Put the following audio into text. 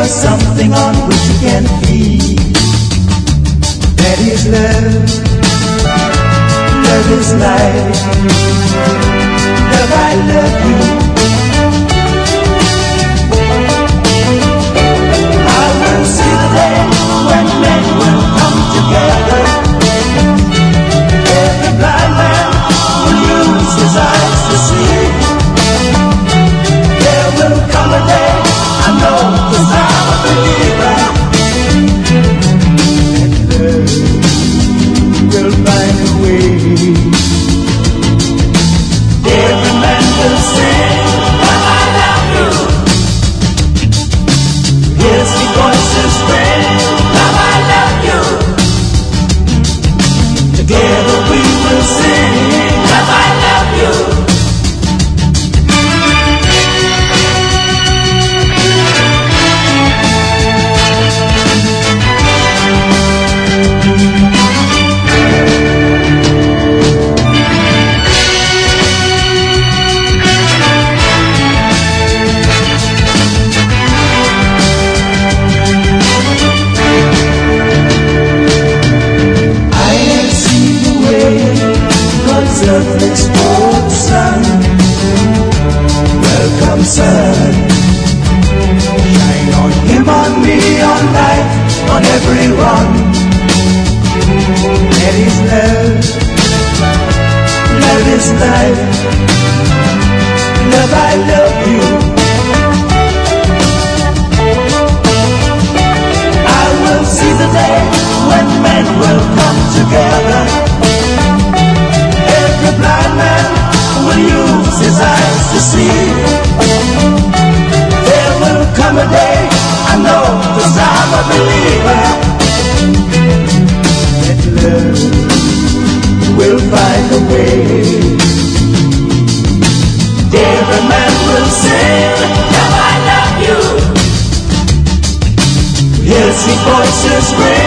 us something on which you can feed. That is love. Love is life. Love, I love you. I will see the day when men will come together. Every blind man will use his eyes to see. There will come a day, I know, 'cause I'm a believer, that love will find a way. Every man will sing, love, I love you. Hear sweet voices ring, love, I love you. Together we will sing, love, I love you. Earth explode sun. Welcome sun. Shine on him, on me, on life, on everyone. That is love. Love is life. Love, I love you. I will see the day when men will come together. The blind man will use his eyes to see. There will come a day, I know, 'cause I'm a believer, that love will find a way. Every man will sing, love, I love you. Hear sweet voices ring.